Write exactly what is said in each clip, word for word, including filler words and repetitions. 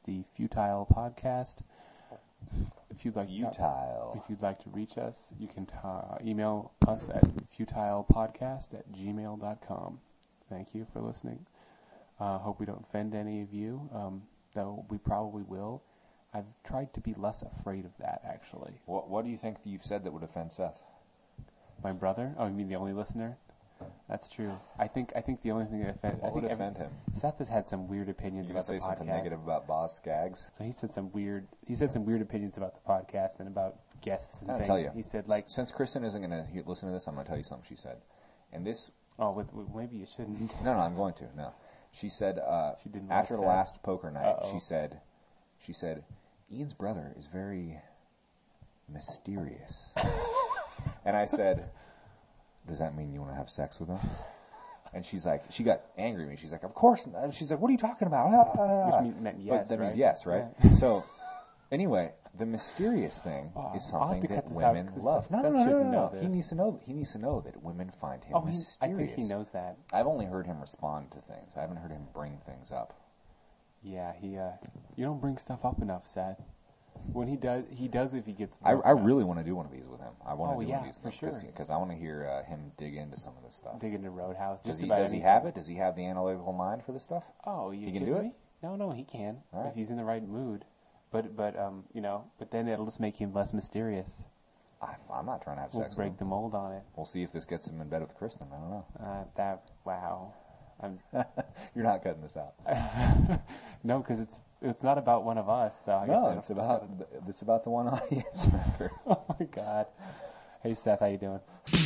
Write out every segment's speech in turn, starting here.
the Futile Podcast. If you'd like Futile. To, if you'd like to reach us, you can ta- email us at futilepodcast at gmail dot com. Thank you for listening. Uh, hope we don't offend any of you, um, though we probably will. I've tried to be less afraid of that, actually. What What do you think that you've said that would offend Seth? My brother? Oh, you mean the only listener? That's true. I think I think the only thing that offend, what I think would offend him? Seth has had some weird opinions you about the podcast. You say something negative about Boz Skaggs? So he said some weird. He said some weird opinions about the podcast and about guests and I'll things. tell you. He said like, since Kristen isn't going to listen to this, I'm going to tell you something she said. And this. Oh, with, with, maybe you shouldn't. No, no, I'm going to. No, she said. Uh, she didn't. After like the Seth. last poker night, Uh-oh. she said, she said, Ian's brother is very mysterious. And I said, does that mean you want to have sex with him? And she's like, she got angry at me. She's like, of course not. She's like, what are you talking about? Which mean, meant yes, but that right? means yes, right? Yeah. So, anyway, the mysterious thing Oh, is I'll have something to that cut this women out 'cause love. Seth- No, no, Seth no, no, shouldn't no, know no. He this. needs to know. He needs to know that women find him Oh, he, I mysterious. think he knows that. I've only heard him respond to things. I haven't heard him bring things up. Yeah, he. Uh, you don't bring stuff up enough, Seth. When he does, he does if he gets. I, drunk I enough. really want to do one of these with him. I want Oh, to do yeah, one of these for with him sure. because I want to hear uh, him dig into some of this stuff. Dig into Roadhouse. Does Just he? about Does he anything. have it? Does he have the analytical mind for this stuff? Oh, you He can kidding do it? me? No, no, he can All right. if he's in the right mood. But but um you know, but then it'll just make him less mysterious. I, I'm not trying to have We'll sex with break him. the mold on it. We'll see if this gets him in bed with Kristen. I don't know. Uh, that wow. I'm You're not cutting this out. no, because it's it's not about one of us. So I guess I No, don't- it's about the, it's about the one audience member. Oh my God. Hey Seth, how you doing?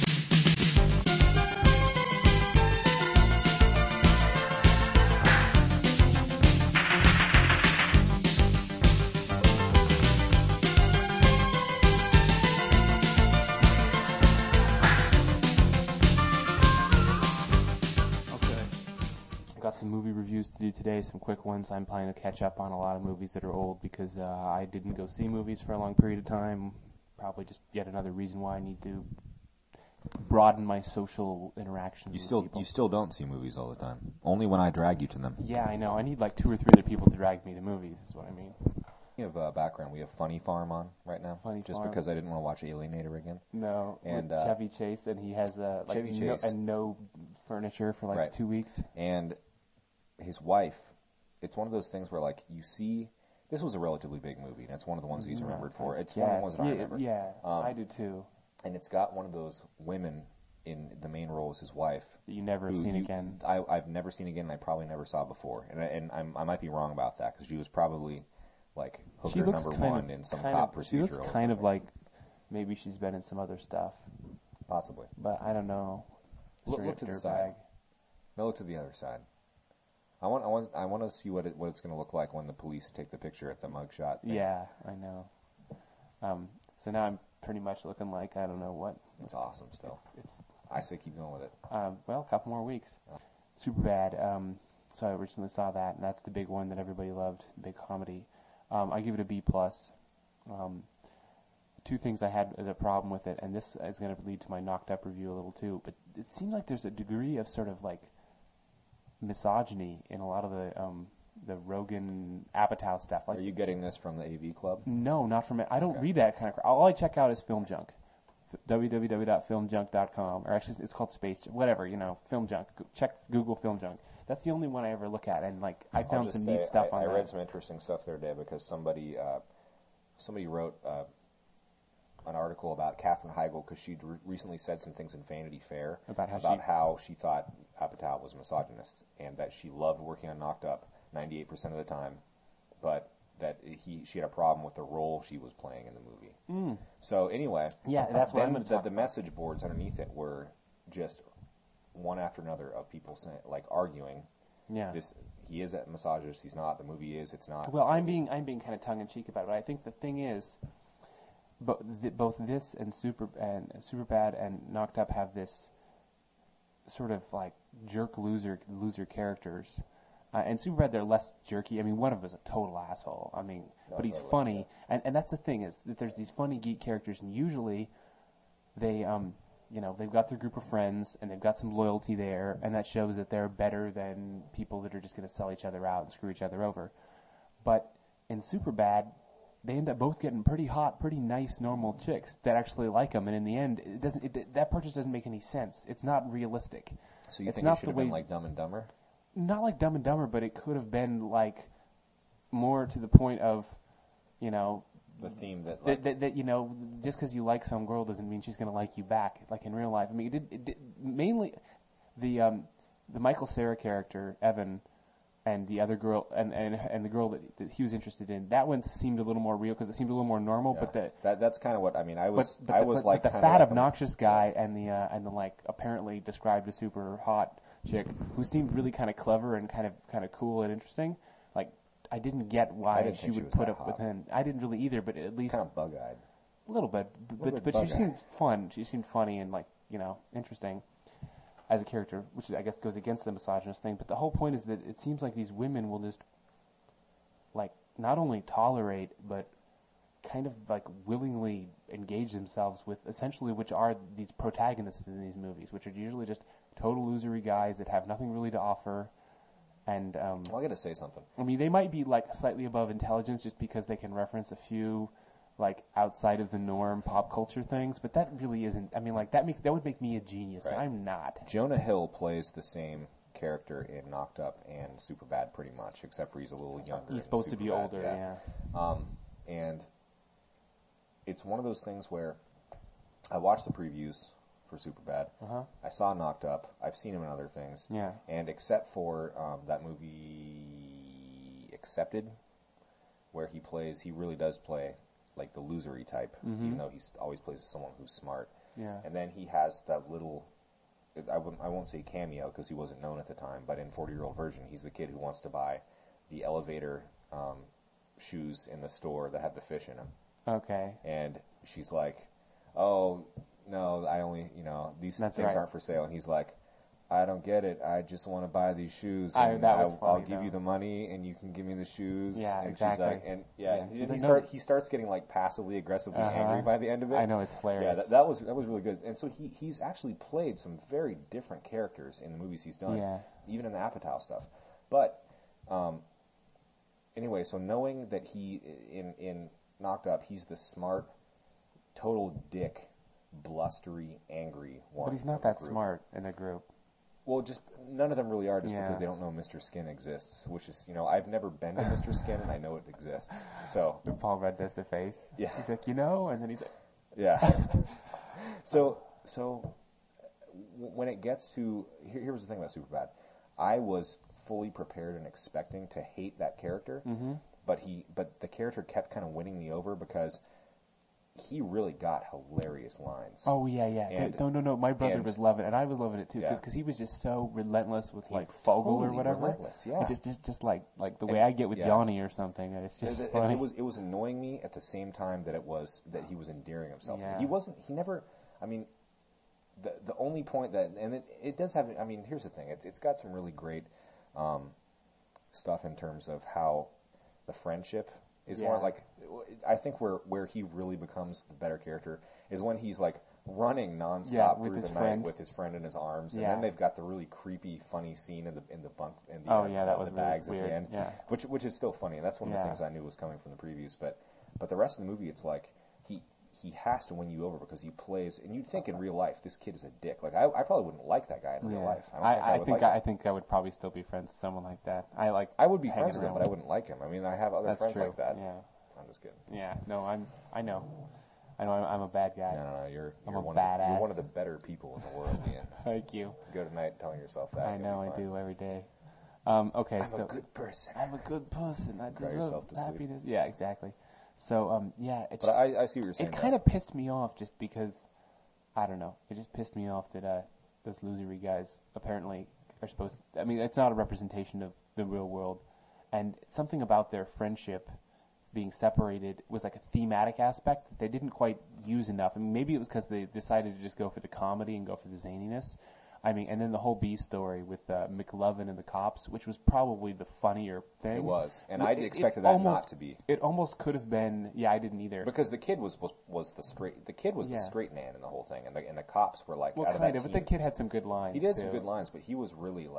Got some movie reviews to do today, some quick ones. I'm planning to catch up on a lot of movies that are old because uh, I didn't go see movies for a long period of time. Probably just yet another reason why I need to broaden my social interactions You with still people. you still don't see movies all the time. Only when I drag you to them. Yeah, I know. I need like two or three other people to drag me to movies, is what I mean. We have uh, background. We have Funny Farm on right now. Funny just Farm. because I didn't want to watch Alienator again. No, And, with uh, Chevy Chase, and he has uh, like Chevy no, Chase. and no furniture for like Right. two weeks. And his wife, it's one of those things where, like, you see, this was a relatively big movie, and it's one of the ones that he's remembered for. It's one of the ones that I yeah, remember. Yeah, Um, I do too. And it's got one of those women in the main role as his wife. That you never have who seen you- again. I, I've never seen again, and I probably never saw before. And, I, and I'm, I might be wrong about that, because she was probably, like, hooker She looks number kind one of, in some kind cop of, procedural. She looks or kind of something. like maybe she's been in some other stuff, Possibly. but I don't know. Look, Straight look up to the dirtbag. side. No, look to the other side. I want, I want, I want to see what it, what it's going to look like when the police take the picture at the mugshot thing. Yeah, I know. Um, so now I'm pretty much looking like I don't know what. It's awesome still. It's I say keep going with it. um, well, a couple more weeks. Superbad. Um, so I recently saw that, and that's the big one that everybody loved, big comedy. Um, I give it a B plus. Um, two things I had as a problem with it, and this is going to lead to my knocked up review a little too. But it seems like there's a degree of sort of like misogyny in a lot of the um, the Rogan Apatow stuff. Like, Are you getting this from the A V Club? no, not from it. I don't Okay. read that kind of crap. All I check out is Film Junk. w w w dot film junk dot com, or actually it's called Space, whatever, you know, Film Junk. Go- Check Google Film Junk. That's the only one I ever look at, and like I I'll found just some say, neat stuff I, on I that. read some interesting stuff the other day because somebody uh, somebody wrote uh, an article about Katherine Heigl because she'd re- recently said some things in Vanity Fair About how about she- how she thought Apatow was a misogynist and that she loved working on Knocked Up ninety-eight percent of the time, but that he she had a problem with the role she was playing in the movie. Mm. So anyway, Yeah, that's what then I'm gonna the, talk the about. message boards underneath it were just one after another of people saying, like arguing. Yeah. This he is a misogynist. He's not. The movie is. It's not. Well, I'm being I'm being kind of tongue in cheek about it. But I think the thing is, bo- th- both this and Super and Superbad and Knocked Up have this sort of like jerk loser loser characters. Uh, and Superbad, they're less jerky. I mean, one of them is a total asshole. I mean, No, but he's totally, funny, and and that's the thing is that there's these funny geek characters, and usually they um you know they've got their group of friends and they've got some loyalty there, and that shows that they're better than people that are just going to sell each other out and screw each other over. But in Superbad, they end up both getting pretty hot, pretty nice, normal chicks that actually like them, and in the end, it doesn't. It, that part just doesn't make any sense. It's not realistic. So you it's think not it should the have been way- like Dumb and Dumber? Not like Dumb and Dumber, but it could have been like more to the point of, you know, The theme that, like, that, that, that you know, just because you like some girl doesn't mean she's going to like you back. Like in real life, I mean, it did, it did mainly the um, the Michael Cera character Evan and the other girl and, and, and the girl that, that he was interested in. That one seemed a little more real because it seemed a little more normal. yeah. But the that that's kind of what I mean. I was but, but I the, was but, like but the kinda fat like a- obnoxious guy and the uh, and the like apparently described as super hot chick who seemed really kind of clever and kind of kind of cool and interesting. Like I didn't get why I didn't she think she would was put that up hot. with him. I didn't really either, but at least kind of bug-eyed. a little bit. But Little but, bit but she bug-eyed. seemed fun. She seemed funny and like you know interesting as a character, which I guess goes against the misogynist thing. But the whole point is that it seems like these women will just like not only tolerate but kind of like willingly engage themselves with essentially which are these protagonists in these movies, which are usually just total losery guys that have nothing really to offer. And um, Well, I got to say something. I mean, they might be like slightly above intelligence just because they can reference a few like outside of the norm pop culture things, but that really isn't. I mean, like that makes that would make me a genius. Right. And I'm not. Jonah Hill plays the same character in Knocked Up and Superbad pretty much, except for he's a little younger. in He's supposed to be Superbad, older, yeah. Um, and it's one of those things where I watched the previews for Superbad. Uh-huh. I saw Knocked Up. I've seen him in other things. Yeah. And except for um, that movie Accepted, where he plays, he really does play like the losery type, Mhm. even though he always plays someone who's smart. Yeah. And then he has that little, I wouldn't, I won't say cameo because he wasn't known at the time, but in forty-year-old Virgin, he's the kid who wants to buy the elevator um, shoes in the store that have the fish in them. Okay. And she's like, oh, no, I only, you know, these That's things right. aren't for sale. And he's like, I don't get it. I just want to buy these shoes. I- And that was I'll, funny, I'll give though. you the money and you can give me the shoes. Yeah, and exactly. She's like, and yeah, Yeah. he, She's he, like, start, no. he starts getting like passively aggressively Uh-huh. angry by the end of it. I know, it's hilarious. Yeah, that, that was that was really good. And so he he's actually played some very different characters in the movies he's done, Yeah. even in the Apatow stuff. But um, anyway, so knowing that he in in Knocked Up, he's the smart, total dick, blustery, angry one. But he's not of the that group. smart in the group. Well, just none of them really are, just Yeah. because they don't know Mister Skin exists. Which is, you know, I've never been to Mister Skin, and I know it exists. So When Paul Rudd does the face. Yeah. He's like, you know, and then he's like, yeah. so so w- when it gets to here, here was the thing about Superbad, I was fully prepared and expecting to hate that character, mm-hmm. but he but the character kept kind of winning me over because he really got hilarious lines. oh yeah, yeah. And- no, no, no. My brother and- was loving it, and I was loving it too, Yeah. because he was just so relentless with He like Fogel or totally whatever. relentless, yeah. And just, just, just like, like the And- way I get with yeah. Johnny or something. and It's just It, it- funny. it was it was annoying me at the same time that it was that he was endearing himself. Yeah. He wasn't. He never. I mean, the the only point that and it, it does have. I mean, here's the thing. It's it's got some really great um, stuff in terms of how the friendship is more Yeah. like. I think where where he really becomes the better character is when he's like running nonstop Yeah, with through his the night friends. with his friend in his arms, and Yeah. then they've got the really creepy, funny scene in the in the bunk in the, Oh, uh, yeah, that the, was the really bags at weird, the end, yeah. which which is still funny, and that's one of Yeah. the things I knew was coming from the previews. But but the rest of the movie, it's like he he has to win you over because he plays, and you'd think in real life this kid is a dick. Like I, I probably wouldn't like that guy in real Yeah. life. I, don't I, think I, I, would think like I, I him. think I would probably still be friends with someone like that. I like. I would be hanging friends with him, around but I wouldn't like him. I mean, I have other That's friends true. like that. Yeah. I'm just kidding. Yeah. No, I'm. I know. I know. I'm, I'm a bad guy. No, no, no. You're I'm you're a one of the, you're badass. one of the better people in the world, Ian. Thank you. Go tonight telling yourself that. I you'll know. be I fine. do every day. Um, okay. I'm so a good person. I'm a good person. I Cry deserve yourself to sleep. happiness. Yeah. Exactly. So um, yeah. It But just, I, I see what you're saying. it kind of pissed me off just because I don't know. It just pissed me off that uh, those losery guys apparently are supposed to. I mean, it's not a representation of the real world, and something about their friendship being separated was like a thematic aspect that they didn't quite use enough. I mean, maybe it was because they decided to just go for the comedy and go for the zaniness. I mean, and then the whole B story with uh, McLovin and the cops, which was probably the funnier thing. It was, and It- I it expected that almost- not to be. It almost could have been. Yeah, I didn't either. Because the kid was was, was the straight the kid was Yeah. the straight man in the whole thing, and the and the cops were like well, out of kind that of, but team. the kid had some good lines. He did some too. good lines, but he was really like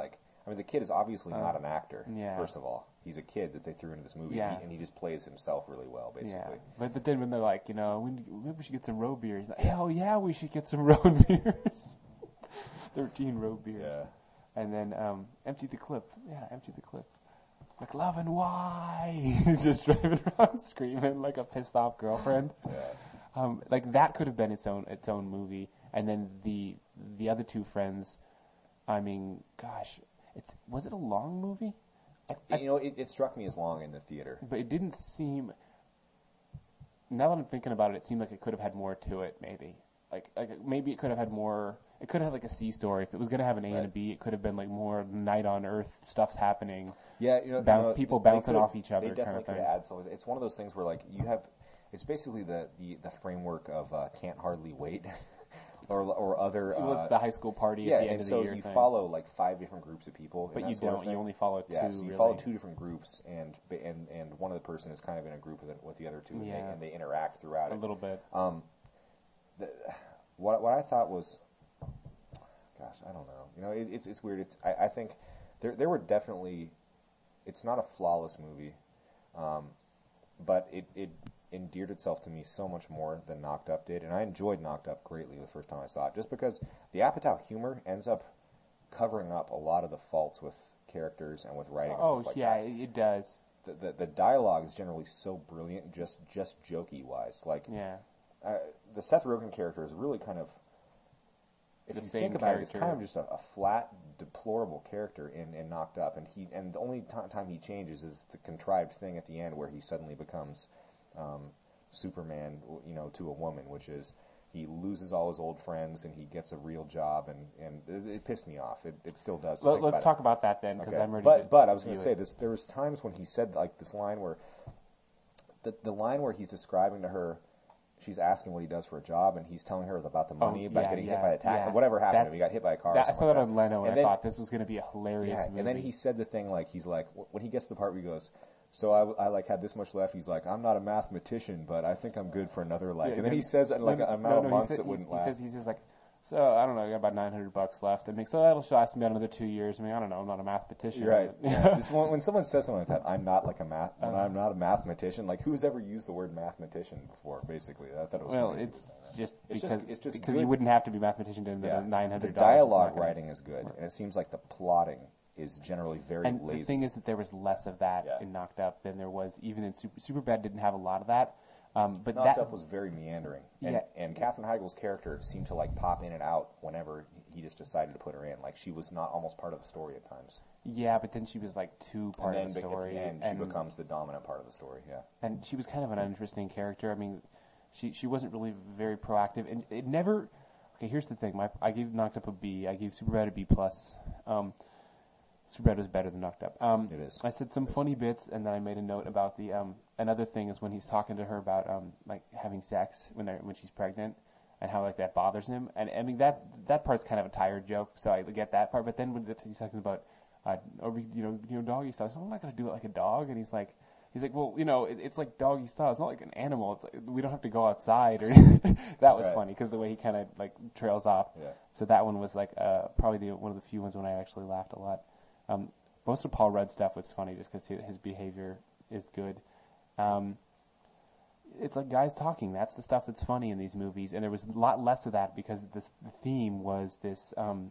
I mean, the kid is obviously Uh, not an actor. yeah. First of all, he's a kid that they threw into this movie, Yeah. and, he, and he just plays himself really well, basically. Yeah, but, but then when they're like, you know, we, maybe we should get some road beers. He's like, hell yeah, we should get some road beers. Thirteen road beers. Yeah. And then um, empty the clip. Yeah, empty the clip. Like love and why? Just driving around screaming like a pissed off girlfriend. Yeah. Um, like that could have been its own its own movie. And then the the other two friends. I mean, gosh, it's was it a long movie? I, I, You know, it, it struck me as long in the theater. but it didn't seem. Now that I'm thinking about it, it seemed like it could have had more to it. Maybe, like, like maybe it could have had more. It could have had like a C story. If it was going to have an A and a Right. B, it could have been like more night on Earth stuff's happening. Yeah, you know, Boun- you know, people they bouncing could've- off each other They kind of definitely could thing. add something. It's one of those things where, like, you have. It's basically the, the, the framework of uh, Can't Hardly Wait, or or other. Uh, Well, it's the high school party yeah, at the end and of so the year you thing. follow like five different groups of people, But and you that sort of don't. You thing. only follow two. Yeah, so you really. follow two different groups, and and and one of the person is kind of in a group with, it, with the other two, and, Yeah. they, and they interact throughout a it. little bit. Um, the, what what I thought was, gosh, I don't know. You know, it, it's it's weird. It's I, I think there there were definitely. It's not a flawless movie, um, but it it endeared itself to me so much more than Knocked Up did, and I enjoyed Knocked Up greatly the first time I saw it, just because the Apatow humor ends up covering up a lot of the faults with characters and with writing. And Oh stuff like yeah, that. it, it does. The, the the dialogue is generally so brilliant, just just jokey wise. Like Yeah. uh, the Seth Rogen character is really kind of, if The you same think about it, it's character. kind of just a, a flat, deplorable character in, in Knocked Up, and he and the only t- time he changes is the contrived thing at the end where he suddenly becomes um, Superman, you know, to a woman, which is he loses all his old friends and he gets a real job, and, and it, it pissed me off. It, it still does. To Let, think let's about talk it. about that then, because Okay. I'm ready. But to but I was going to view say it. this. There was times when he said like this line where the the line where he's describing to her, she's asking what he does for a job, and he's telling her about the money, Oh, about yeah, getting yeah, hit by a taxi, yeah. whatever happened to That's- him. He got hit by a car. That, or I saw something that like on Leno, and, And I then- thought this was going to be a hilarious Yeah, movie. and then he said the thing like he's like wh- when he gets to the part where he goes, so I, I like had this much left. He's like, I'm not a mathematician, but I think I'm good for another like. Yeah, and then he no, says it in like no, an no, amount no, of he months said- that he- wouldn't he last. says, he says like, so I don't know, I got about nine hundred bucks left. I mean, so that'll last me about another two years. I mean, I don't know, I'm not a mathematician. You're right. but- Yeah. This, when, when someone says something like that, I'm not like a math. when I'm not a mathematician. Like who's ever used the word mathematician before? Basically, I thought it was. Well, funny. it's just It's because just- it's just because good. you wouldn't have to be a mathematician to yeah. invent a nine hundred The dollars. dialogue writing is good, and it seems like the plotting is generally very And lazy. the thing is that there was less of that Yeah. in Knocked Up than there was even in Super Superbad. Didn't have a lot of that, um, but Knocked that Up was very meandering, and, Yeah. and Katherine Heigl's character seemed to like pop in and out whenever he just decided to put her in. Like she was not almost part of the story at times. yeah, but then she was like too part and of then the be- story, at the end, and, she becomes the dominant part of the story. Yeah, and she was kind of an uninteresting character. I mean, she she wasn't really very proactive, and it never. Okay, here's the thing: my I gave Knocked Up a B. I gave Superbad a B plus. Um, Superbad was better than Knocked Up. Um, It is. I said some funny bits, and then I made a note about the um, another thing is when he's talking to her about um, like having sex when they when she's pregnant, and how like that bothers him. And I mean that that part's kind of a tired joke, so I get that part. But then when he's talking about, uh, or we, you know, you know, doggy style, so I'm not gonna do it like a dog, and he's like. He's like, well, you know, it, it's like doggy style. It's not like an animal. It's like, we don't have to go outside. Or that was Right. funny because the way he kind of like trails off. Yeah. So that one was like uh, probably the, one of the few ones when I actually laughed a lot. Um, most of Paul Rudd's stuff was funny just because his behavior is good. Um, it's like guys talking. That's the stuff that's funny in these movies, and there was a lot less of that because this, the theme was this. Um,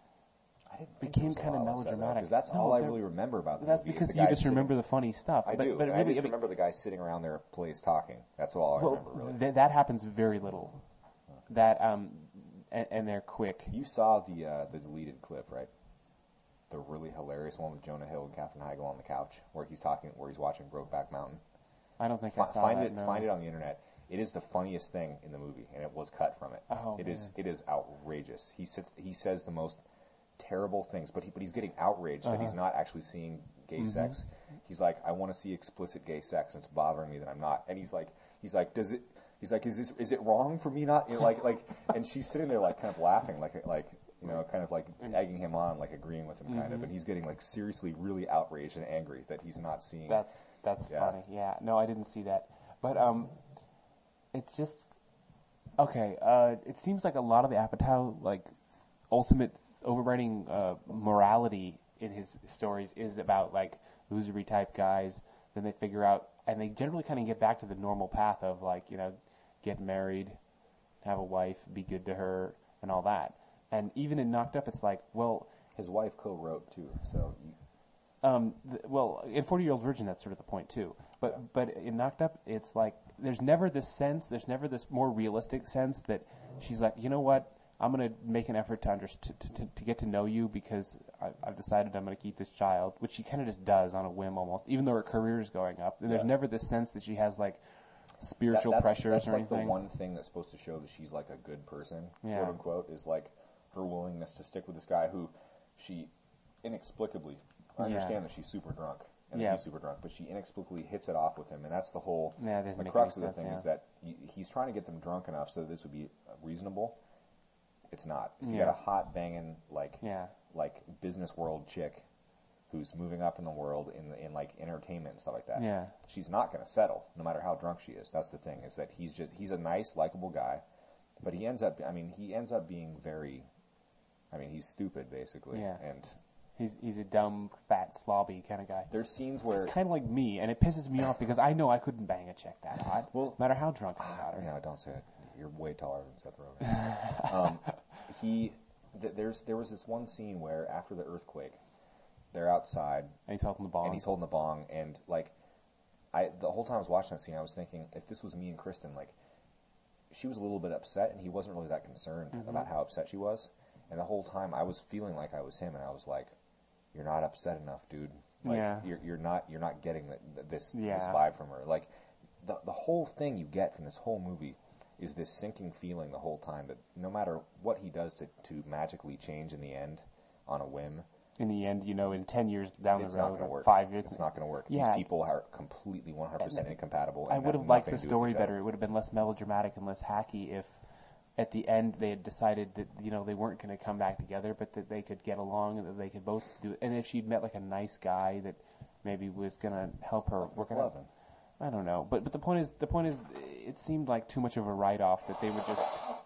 I didn't think became there was a kinda lot less of that, melodramatic. because that's No, all I there- really remember about the that's movie. is because the you guy just sitting- remember the funny stuff. I but, do. But I really, just I mean, remember the guy sitting around their place talking. That's all I well, remember. Really. th- that happens very little. That um, and, and they're quick. You saw the uh, the deleted clip, right? The really hilarious one with Jonah Hill and Katherine Heigl on the couch, where he's talking, where he's watching Brokeback Mountain. I don't think Fi- I saw find that. it, no. find it on the internet. It is the funniest thing in the movie, and it was cut from it. Oh, It is, man. it is outrageous. He sits, he says the most terrible things, but he, but he's getting outraged that he's Uh-huh. not actually seeing gay Mm-hmm. sex. He's like, I want to see explicit gay sex, and it's bothering me that I'm not. And he's like, he's like, does it? He's like, is this, is it wrong for me not? You know, like, like, and she's sitting there like kind of laughing, like, like. You know, kind of like egging him on, like agreeing with him, kind Mm-hmm. of, and he's getting like seriously, really outraged and angry that he's not seeing. That's that's Yeah. funny. Yeah. No, I didn't see that. But um, it's just okay. Uh, it seems like a lot of the Apatow like ultimate overriding uh, morality in his stories is about like losery type guys. Then they figure out, and they generally kind of get back to the normal path of like, you know, get married, have a wife, be good to her, and all that. And even in Knocked Up, it's like, well, his wife co-wrote too, so. You... Um, th- well, in forty-Year-Old Virgin, that's sort of the point too. But yeah. but in Knocked Up, it's like there's never this sense, there's never this more realistic sense that she's like, you know what, I'm going to make an effort to, underst- to, to to get to know you because I, I've decided I'm going to keep this child, which she kind of just does on a whim almost, even though her career is going up. And there's yeah. never this sense that she has like spiritual that, that's, pressures that's or like anything. That's like the one thing that's supposed to show that she's like a good person, yeah. quote unquote, is like her willingness to stick with this guy who she inexplicably, I understand yeah. that she's super drunk and yeah. that he's super drunk, but she inexplicably hits it off with him, and that's the whole, yeah, the crux of the sense, thing yeah. is that he, he's trying to get them drunk enough so that this would be reasonable. It's not. If you yeah. got a hot banging like yeah. like business world chick who's moving up in the world in the, in like entertainment and stuff like that, yeah. she's not going to settle no matter how drunk she is. That's the thing, is that he's just he's a nice, likable guy, but he ends up I mean he ends up being very I mean he's stupid basically, yeah. and he's he's a dumb, fat, slobby kind of guy. There's scenes where it's kind of like me, and it pisses me off because I know I couldn't bang a chick that hot, well, no matter how drunk I got her. Yeah, don't say it. You're way taller than Seth Rogen. um, he, th- there's, there was this one scene where after the earthquake, they're outside, and he's holding the bong, and he's holding the bong, and like, I the whole time I was watching that scene, I was thinking, if this was me and Kristen, like, she was a little bit upset, and he wasn't really that concerned mm-hmm. about how upset she was, and the whole time I was feeling like I was him, and I was like, you're not upset enough, dude. Like, yeah. you're you're not you're not getting the, this yeah. this vibe from her. Like, the the whole thing you get from this whole movie is this sinking feeling the whole time that no matter what he does to, to magically change in the end on a whim, in the end, you know, in ten years down it's the road, not gonna work. five years, it's not going to work. Yeah. These people are completely one hundred percent incompatible. And I would have liked the story better. It would have been less melodramatic and less hacky if at the end they had decided that, you know, they weren't going to come back together, but that they could get along and that they could both do it. And if she'd met like a nice guy that maybe was going to help her work it out. I don't know, but but the point is, the point is, it seemed like too much of a write-off that they would just,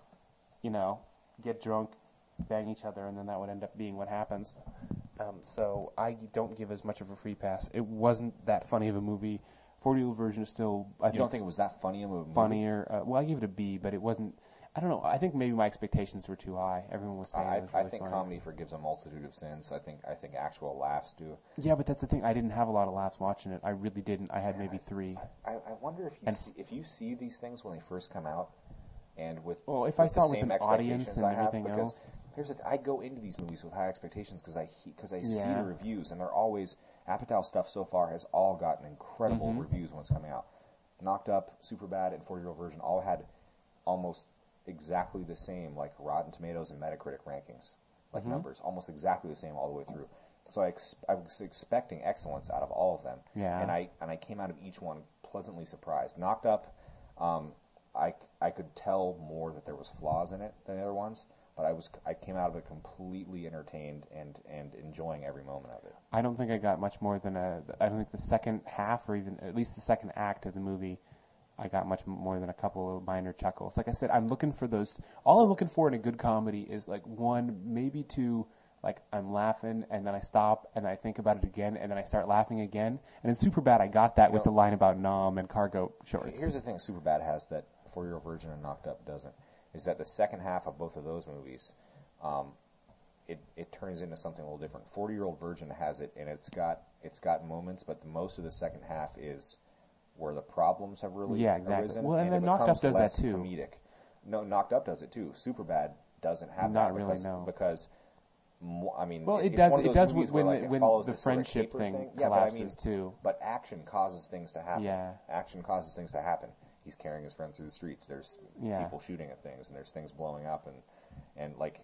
you know, get drunk, bang each other, and then that would end up being what happens. Um, so I don't give as much of a free pass. It wasn't that funny of a movie. forty-year-old Virgin is still, I you think, don't think it was that funny of a movie? Funnier. Uh, well, I give it a B, but it wasn't. I don't know. I think maybe my expectations were too high. Everyone was saying I, it was really I think funny. comedy forgives a multitude of sins. I think I think actual laughs do. Yeah, but that's the thing. I didn't have a lot of laughs watching it. I really didn't. I had maybe three. I, I wonder if you see, if you see these things when they first come out, and with well, if with I saw the it with same an audience and I have, everything because else. Here's the th- I go into these movies with high expectations because I because I yeah. see the reviews, and they're always Apatow stuff so far has all gotten incredible mm-hmm. reviews when it's coming out. Knocked Up, Superbad, and forty-year-old Virgin all had almost exactly the same, like Rotten Tomatoes and Metacritic rankings, like mm-hmm. numbers, almost exactly the same all the way through. So I, ex- I was expecting excellence out of all of them, yeah. and I and I came out of each one pleasantly surprised. Knocked Up, um, I I could tell more that there was flaws in it than the other ones, but I was I came out of it completely entertained and and enjoying every moment of it. I don't think I got much more than a. I don't think the second half, or even at least the second act of the movie, I got much more than a couple of minor chuckles. Like I said, I'm looking for those. All I'm looking for in a good comedy is like one, maybe two. Like I'm laughing, and then I stop, and I think about it again, and then I start laughing again. And in Superbad, I got that you with know, the line about Nom and cargo shorts. Here's the thing: Superbad has that forty-year-old Virgin and Knocked Up doesn't. Is that the second half of both of those movies? Um, it it turns into something a little different. forty-year-old Virgin has it, and it's got it's got moments, but the most of the second half is where the problems have really yeah, exactly. arisen. Well, and, and then Knocked Up does that too. Comedic. No, Knocked Up does it too. Superbad doesn't have Not that really, because, no. because mo- I mean, well, it it's does. one of It those does movies when where, the, like, when follows the this sort of friendship caper thing, thing. collapses Yeah, but I mean, too. But action causes things to happen. Yeah. Action causes things to happen. He's carrying his friend through the streets. There's yeah. people shooting at things, and there's things blowing up, and and like.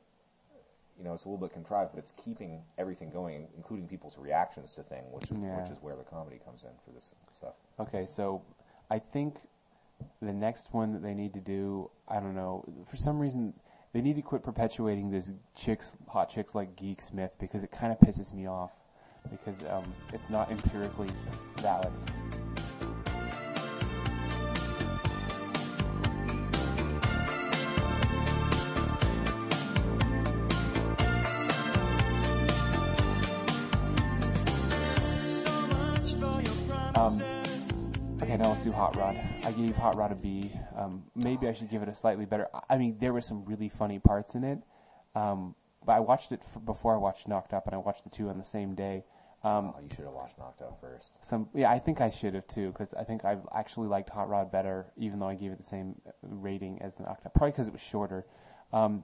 You know, it's a little bit contrived, but it's keeping everything going, including people's reactions to things, which yeah. which is where the comedy comes in for this stuff. Okay, so I think the next one that they need to do, I don't know, for some reason they need to quit perpetuating this chicks, hot chicks like Geek Smith, because it kind of pisses me off because um, it's not empirically valid. Okay, now let's do Hot Rod. I gave Hot Rod a B. Um, maybe I should give it a slightly better. I mean, there were some really funny parts in it, um, but I watched it f- before I watched Knocked Up, and I watched the two on the same day. Um, oh, you should have watched Knocked Up first. Some, yeah, I think I should have too, because I think I actually liked Hot Rod better, even though I gave it the same rating as Knocked Up. Probably because it was shorter. Um,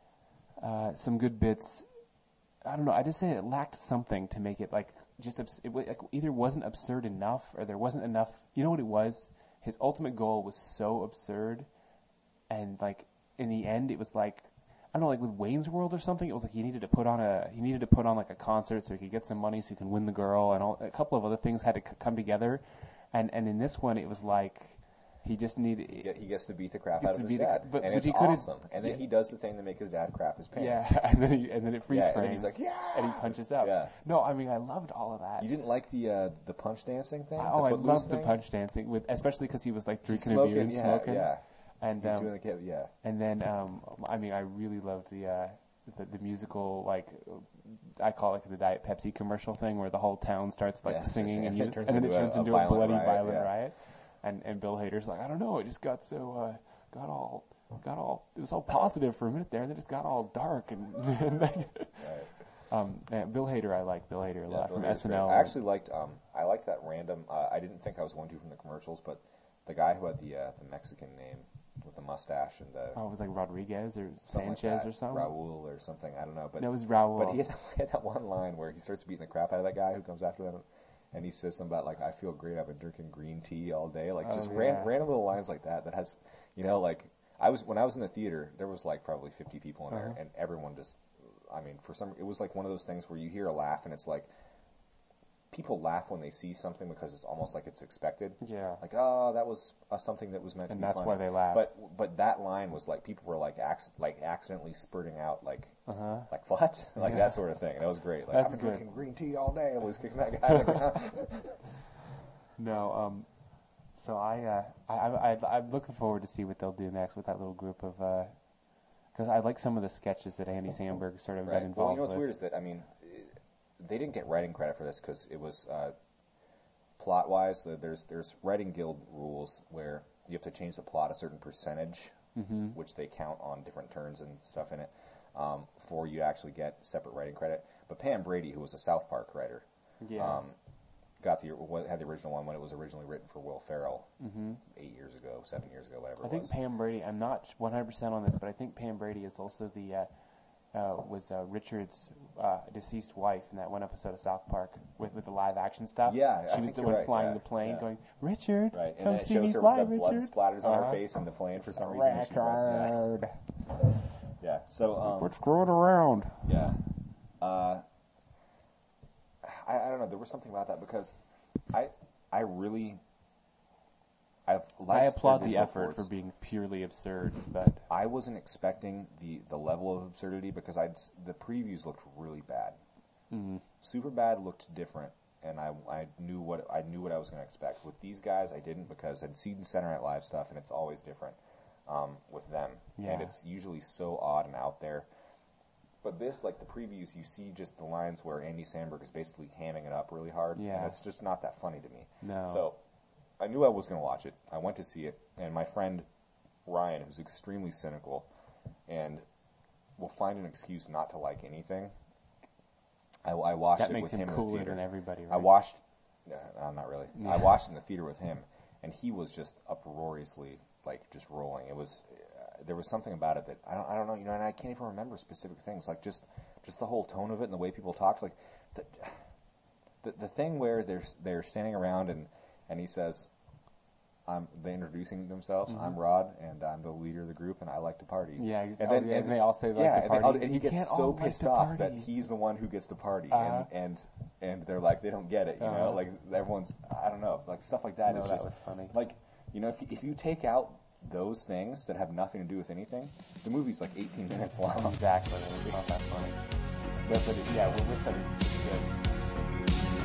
uh, some good bits. I don't know. I just say it lacked something to make it like just abs- it was, like, either wasn't absurd enough, or there wasn't enough. You know what it was? His ultimate goal was so absurd, and like in the end, it was like, I don't know, like with Wayne's World or something. It was like he needed to put on a he needed to put on like a concert so he could get some money so he could win the girl, and all, a couple of other things had to c- come together. And and in this one, it was like he just needed. He, get, he gets to beat the crap Gets out to of beat his the- dad, but- and but it's he couldn't- awesome. And then yeah. he does the thing to make his dad crap his Yeah, pants. and then he, and then it freeze Yeah, and frames. then he's like, yeah, and he punches out. Yeah. No, I mean I loved all of that. You didn't like the uh, the punch dancing thing? I- oh, the I Footloose loved the thing? punch dancing, with especially because he was like He's drinking a beer and yeah, smoking. Yeah, And he's um, doing the kid, yeah. and then um, I mean I really loved the, uh, the the musical, like I call it the Diet Pepsi commercial thing where the whole town starts like Yeah, singing, and, it you, turns and then it into a- turns a into a, violent bloody riot, violent yeah. riot. And and Bill Hader's like, I don't know, it just got so uh, got all got all it was all positive for a minute there, and then it just got all dark and. and like, Right. um, and Bill Hader, I like Bill Hader a Yeah, lot Bill from Hader's S N great. L. I actually liked. Um, I liked that random. Uh, I didn't think I was going to from the commercials, but the guy who had the uh, the Mexican name with the mustache and the Oh, it was like Rodriguez or something like Sanchez that, or something. Raul or something. I don't know, but No, it was Raul. But he had, he had that one line where he starts beating the crap out of that guy who comes after them, and he says something about like, "I feel great. I've been drinking green tea all day." Like Oh, just yeah. ran, random little lines like that. That has, you know, like I was when I was in the theater, there was like probably fifty people in there, Uh-huh. and everyone just, I mean, for some, it was like one of those things where you hear a laugh, and it's like people laugh when they see something because it's almost like it's expected. Yeah. Like, oh, that was uh, something that was meant And to be that's funny. why they laugh. But but that line was like people were like ac- like accidentally spurting out like Uh-huh. like what like Yeah. that sort of thing. And that was great. Like That's I've been good. drinking green tea all day and was kicking that guy. Like, No, um, so I, uh, I, I, I, I'm looking forward to see what they'll do next with that little group of, because I like some of the sketches that Andy Samberg sort of got right. involved Well, you know what's with. weird is that I mean, eh, they didn't get writing credit for this because it was uh, plot wise. Uh, there's there's writing guild rules where you have to change the plot a certain percentage, Mm-hmm. which they count on different turns and stuff in it, um, for you to actually get separate writing credit. But Pam Brady, who was a South Park writer, Yeah. um, got the had the original one when it was originally written for Will Ferrell Mm-hmm. eight years ago, seven years ago, whatever I it think was. Pam Brady, I'm not one hundred percent on this, but I think Pam Brady is also the, uh, uh, was uh, Richard's uh, deceased wife in that one episode of South Park with, with the live action stuff. Yeah, She I was think the you're one right, flying yeah, the plane yeah. going, Richard, Right, and come then it see shows me her fly, the blood Richard. splatters on Uh-huh. her face in the plane for some reason. and she- Richard. yeah. yeah. So um, Quit screwing around. yeah, uh, I, I don't know. There was something about that because I I really I've liked I their applaud the visual effort efforts. for being purely absurd, but I wasn't expecting the, the level of absurdity because I'd s- the previews looked really bad. mm, Superbad looked different, and I, I knew what I knew what I was going to expect. With these guys, I didn't because I'd seen Saturday Night Live stuff, and it's always different um, with them, Yeah. and it's usually so odd and out there. But this, like the previews, you see just the lines where Andy Samberg is basically hamming it up really hard, Yeah. and it's just not that funny to me. no. So I knew I was going to watch it. I went to see it, and my friend Ryan, who's extremely cynical and will find an excuse not to like anything, I, I watched that it makes with him him in the cooler theater. than everybody, right? I watched, no, no, not really. Yeah. I watched in the theater with him, and he was just uproariously like just rolling. It was uh, there was something about it that I don't I don't know, you know, and I can't even remember specific things like just just the whole tone of it and the way people talked. Like the the, the thing where they're they're standing around and and he says, I'm they introducing themselves. Mhm. I'm Rod, and I'm the leader of the group, and I like to party. Yeah, ex- and oh, then yeah, and they all say they yeah, like to and, they all- party. and he You gets can't so all like pissed to off that party. he's the one who gets to party, Uh-huh. and and and they're like they don't get it, you know, Uh-huh. like everyone's I don't know, like stuff like that No, is that just was funny. like you know if you, if you take out those things that have nothing to do with anything, the movie's like eighteen minutes long. Exactly. It's not that funny. But, but it, yeah, with with them, it's good.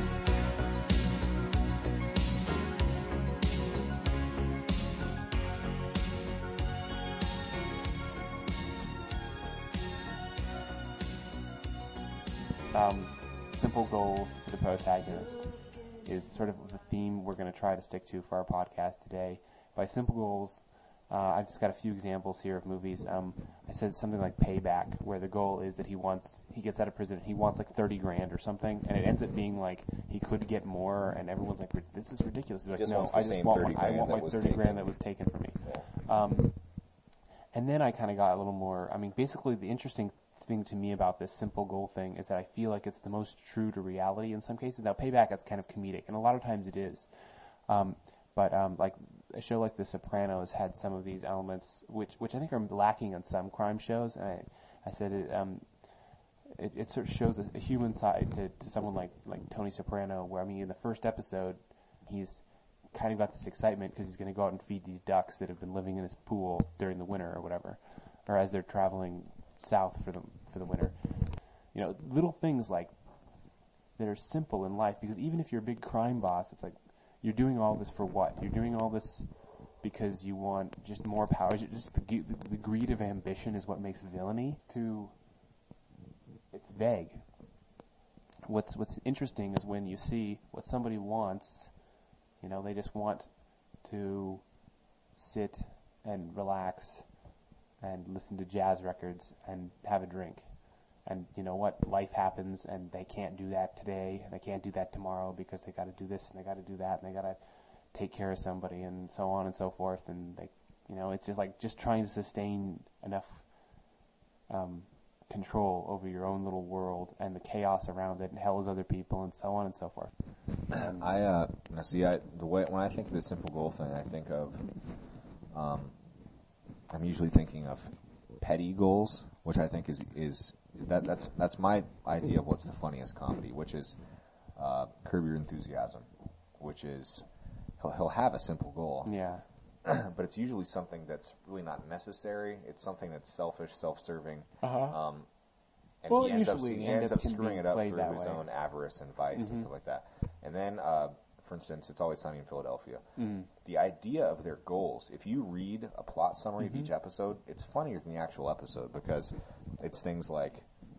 Um, simple goals for the protagonist. is sort of the theme we're going to try to stick to for our podcast today. By simple goals, uh, I've just got a few examples here of movies. Um, I said something like Payback, where the goal is that he wants, he gets out of prison, he wants like thirty grand or something, and it ends up being like he could get more, and everyone's like, this is ridiculous. He's like, just no, wants the I just same want, thirty my, I grand want that my was thirty taken. grand that was taken from me. Yeah. Um, and then I kind of got a little more, I mean, basically the interesting thing to me about this simple goal thing is that I feel like it's the most true to reality in some cases. Now, Payback, it's kind of comedic, and a lot of times it is. Um, but um, like a show like The Sopranos had some of these elements, which which I think are lacking on some crime shows. And I, I said it, um, it, it sort of shows a, a human side to, to someone like, like Tony Soprano, where, I mean, in the first episode, he's kind of got this excitement because he's going to go out and feed these ducks that have been living in his pool during the winter or whatever, or as they're traveling south for the for the winter. You know, little things like that are simple in life, because even if you're a big crime boss, it's like, you're doing all this for what? You're doing all this because you want just more power. Just the, the, the greed of ambition is what makes villainy too. It's vague. What's what's interesting is when you see what somebody wants. You know, they just want to sit and relax and listen to jazz records and have a drink. And you know what? Life happens, and they can't do that today, and they can't do that tomorrow because they got to do this and they got to do that, and they got to take care of somebody, and so on and so forth. And they, you know, it's just like just trying to sustain enough um, control over your own little world and the chaos around it, and hell is other people, and so on and so forth. Um, I uh, now see, I the way when I think of the simple goal thing, I think of, um, I'm usually thinking of petty goals, which I think is is that that's that's my idea of what's the funniest comedy, which is uh, Curb Your Enthusiasm, which is he'll he'll have a simple goal, yeah. but it's usually something that's really not necessary. It's something that's selfish, self-serving. Uh-huh. Um, and Well, he ends up, usually he end ends up up can screwing be it up played through that his way. own avarice and vice Mm-hmm. and stuff like that. And then, uh, for instance, It's Always Sunny in Philadelphia. Mm. The idea of their goals, if you read a plot summary Mm-hmm. of each episode, it's funnier than the actual episode because it's things like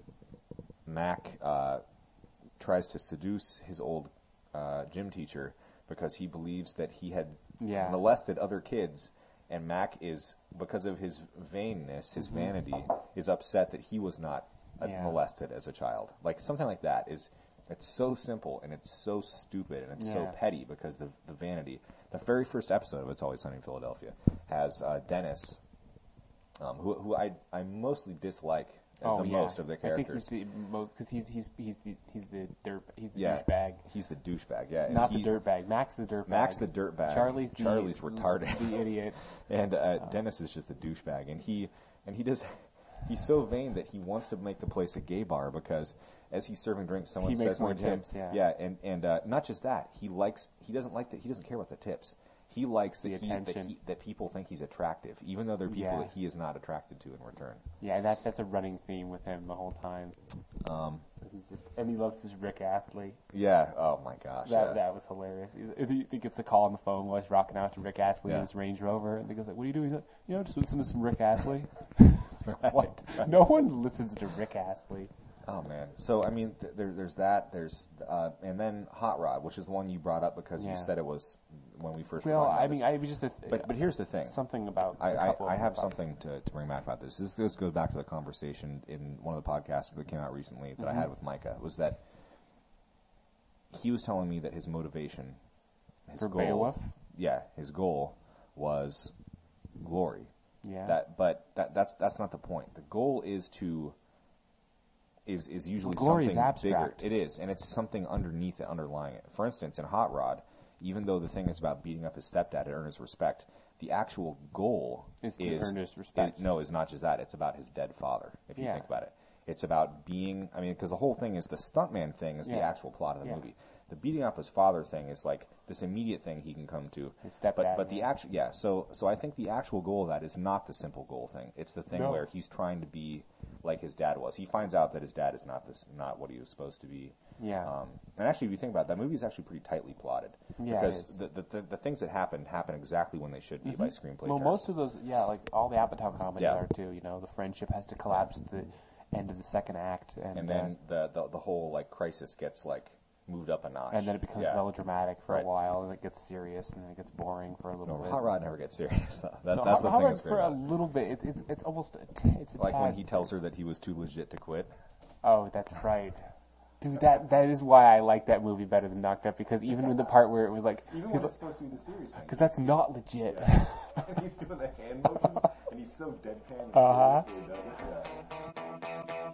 Mac uh, tries to seduce his old uh, gym teacher because he believes that he had Yeah. molested other kids, and Mac is, because of his vainness, his Mm-hmm. vanity, is upset that he was not uh, Yeah. molested as a child. Like something like that is, it's so simple and it's so stupid and it's so Yeah. petty because the the vanity. The very first episode of It's Always Sunny in Philadelphia has uh, Dennis, um, who who I I mostly dislike uh, Oh, the yeah. most of the characters. I think he's the most because he's he's he's the he's the dirt he's the yeah, douchebag. He's the douchebag. Yeah, and Not he- the dirtbag. Max the dirtbag. Max the dirtbag. Charlie's the, Charlie's retarded. The idiot. And uh, Dennis is just a douchebag, and he and he does. He's so vain that he wants to make the place a gay bar because as he's serving drinks, someone He says makes more something to him. tips, yeah. yeah, and and uh, not just that, he likes. He doesn't like that. He doesn't care about the tips. He likes that, The he, that, attention. he, that people think he's attractive, even though they're people Yeah. that he is not attracted to in return. Yeah, that that's a running theme with him the whole time. Um, He's just and he loves this Rick Astley. yeah. Oh my gosh. That yeah. that was hilarious. He, he he gets the call on the phone while he's rocking out to Rick Astley Yeah. in his Range Rover, and he goes like, "What are you doing?" He's like, "You know, just listen to some Rick Astley." What? No one listens to Rick Astley. Oh man! So I mean, th- there, there's that. There's uh, and then Hot Rod, which is the one you brought up because Yeah. you said it was when we first. were Well, talking about I this. mean, I was just a but but here's the thing. something about I, a I, couple I of have them. something to, to bring back about this. This this goes back to the conversation in one of the podcasts that came out recently that Mm-hmm. I had with Micah. Was that he was telling me that his motivation, his For goal, Beowulf? yeah, his goal was glory. Yeah. That, but that that's that's not the point. The goal is to is is usually Well, glory is something abstract. bigger. It is, and it's something underneath it, underlying it. For instance, in Hot Rod, even though the thing is about beating up his stepdad to earn his respect, the actual goal Is to earn his is- respect. no, is not just that. It's about his dead father. If you Yeah. think about it, it's about being. I mean, because the whole thing is the stuntman thing is the Yeah. actual plot of the Yeah. movie. The beating up his father thing is like this immediate thing he can come to. His stepdad, But but the yeah. actual yeah. So so I think the actual goal of that is not the simple goal thing. It's the thing No. where he's trying to be like his dad was. He finds out that his dad is not this not what he was supposed to be. Yeah. Um, and actually, if you think about it, that movie is actually pretty tightly plotted. Yeah, it Because is. the, the, the the things that happen happen exactly when they should be by screenplay. Well, terms. most of those, yeah, like all the Apatow comedies Yeah. are too. You know, the friendship has to collapse at the end of the second act, and, and then the, the the whole like crisis gets like moved up a notch. And then it becomes yeah. melodramatic for Right. a while, and it gets serious, and then it gets boring for a little No, bit. Hot Rod never gets serious. Though. That, No, that's Hot, the Hot thing Rod's that's great for a about it. little bit. It's it's, it's almost a t- it's a Like when tad he tells her that he was too legit to quit. Oh, that's right. Dude, that that is why I like that movie better than Knocked Up, because even with the part where it was like, Even when it's supposed to be the serious thing. because that's not legit. Yeah. And he's doing the hand motions, and he's so deadpan and Uh-huh. serious when he does it. Yeah.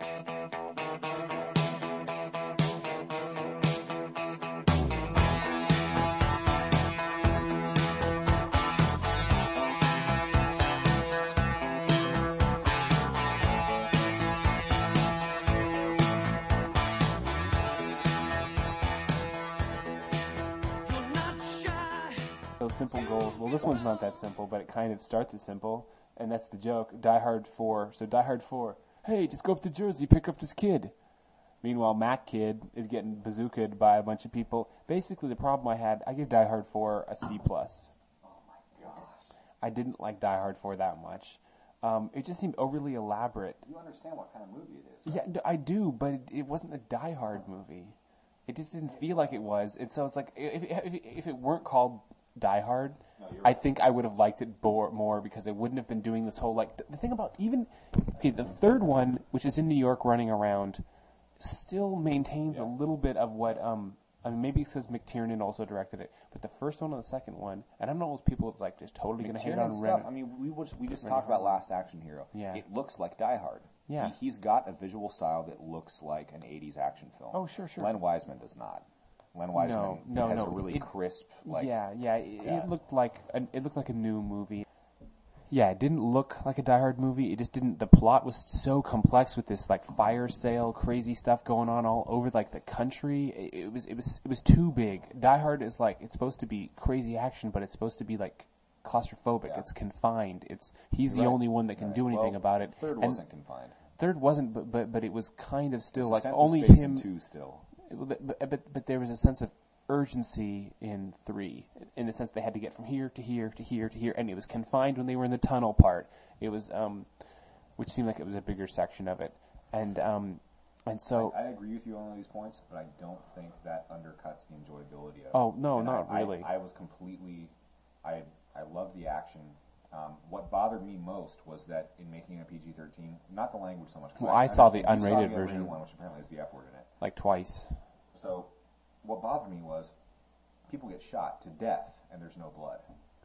Those simple goals. Well, this one's not that simple, but it kind of starts as simple, and that's the joke. Die Hard four. So Die Hard four. Hey, just go up to Jersey, pick up this kid. Meanwhile, Mac Kid is getting bazookaed by a bunch of people. Basically, the problem I had, I give Die Hard four a C plus. Oh my gosh. I didn't like Die Hard four that much. Um, it just seemed overly elaborate. You understand what kind of movie it is? Yeah, no, I do, but it, it wasn't a Die Hard movie. It just didn't feel like it was. And so it's like, if, if, if it weren't called Die Hard, No, you're I right. think I would have liked it more, more because it wouldn't have been doing this whole, like, the, the thing about even, okay, the third one, which is in New York running around, still maintains Yeah. a little bit of what, um, I mean, maybe because McTiernan also directed it, but the first one and the second one, and I don't know if people like just totally going to hate on McTiernan stuff. Ren. I mean, we just we just Rennie talked about Harlin. Last Action Hero. Yeah. It looks like Die Hard. Yeah. He, he's got a visual style that looks like an eighties action film. Oh, sure, sure. Len Wiseman does not. Len Wiseman No, no, has no, a really it- crisp, like yeah, yeah, it, yeah. it looked like an, it looked like a new movie. Yeah, it didn't look like a Die Hard movie. It just didn't. The plot was so complex with this like fire sale, crazy stuff going on all over like the country. It, it was it was it was too big. Die Hard is like it's supposed to be crazy action, but it's supposed to be like claustrophobic. Yeah. It's confined. It's he's the Right. only one that can Right. do anything Well, about it. Third And wasn't confined. Third wasn't, but but but it was kind of still There's like a sense only of space him. in two still. But, but but there was a sense of urgency in three, in the sense they had to get from here to here to here to here, and it was confined when they were in the tunnel part. It was, um, which seemed like it was a bigger section of it, and um, and so. I, I agree with you on all these points, but I don't think that undercuts the enjoyability of it. Oh, no, And not I, really. I, I was completely, I I love the action. Um, what bothered me most was that in making it a P G thirteen, not the language so much. 'cause Well, I saw the understand- you unrated saw the version. one, which apparently has the F word in it. Like twice. So, what bothered me was people get shot to death and there's no blood.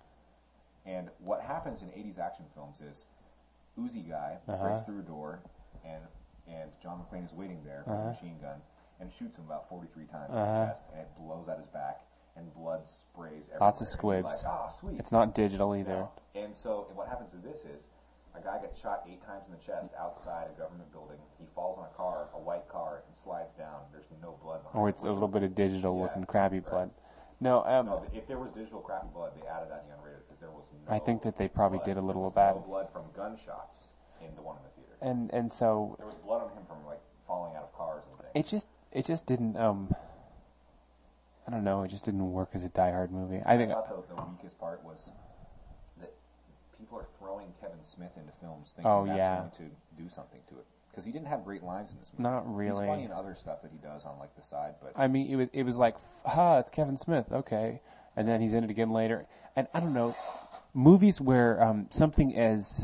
And what happens in eighties action films is Uzi guy Uh-huh. breaks through a door and and John McClane is waiting there with Uh-huh. a machine gun and shoots him about forty-three times in Uh-huh. the chest, and it blows out his back and blood sprays everywhere. Lots of And squibs. you're like, ah, sweet. It's not digital either. No. And so and what happens in this is a guy gets shot eight times in the chest outside a government building. He falls on a car, a white car, and slides down. There's no blood behind Or it, it's a which- little bit of digital Yeah, looking crabby right. blood. No, um, No, if there was digital crappy blood, they added that in the unrated because there was no. I think that they probably blood. did a little There of was that. No blood from gunshots in the one in the theater. and and so There was blood on him from like falling out of cars and things. it just it just didn't. Um, I don't know. It just didn't work as a Die Hard movie. I think. I thought the, the weakest part was that people are throwing Kevin Smith into films thinking Oh, that's yeah. going to do something to it because he didn't have great lines in this movie. Not He's really. funny in other stuff that he does on like the side, but I mean, it was it was like, ha, it's Kevin Smith, okay, and then he's in it again later. And I don't know, movies where um, something as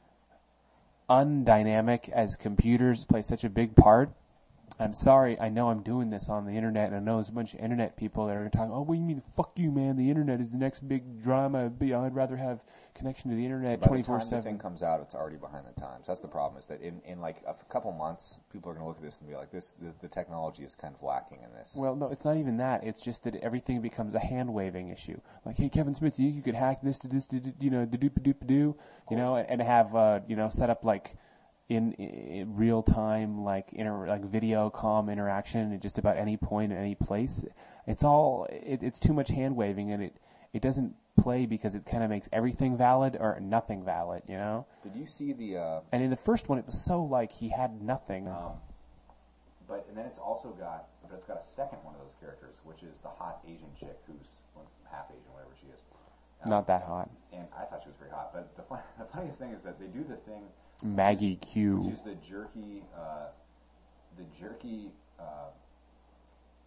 undynamic as computers play such a big part. I'm sorry, I know I'm doing this on the internet, and I know there's a bunch of internet people that are going to talk, oh, what do you mean, fuck you, man, the internet is the next big drama, I'd rather have connection to the internet by the twenty-four time the thing seven. comes out, it's already behind the times. That's the problem. Is that in, in like a f- couple months, people are going to look at this and be like, "This, the, the technology is kind of lacking in this." Well, no, it's not even that. It's just that everything becomes a hand-waving issue. Like, hey, Kevin Smith, you, you could hack this to this to, do- you know, the doop doop doo, you know, and, and have, uh, you know, set up like in, in real time, like inter, like video comm interaction at just about any point in any place. It's all it, it's too much hand-waving, and it it doesn't play because it kind of makes everything valid or nothing valid, you know. Did you see the? Uh, And in the first one, it was so like he had nothing. um, but and then it's also got, but it's got a second one of those characters, which is the hot Asian chick who's well, half Asian, whatever she is. Um, Not that hot. And I thought she was very hot. But the, fun, the funniest thing is that they do the thing, Maggie Q. which is the jerky, uh, the jerky uh,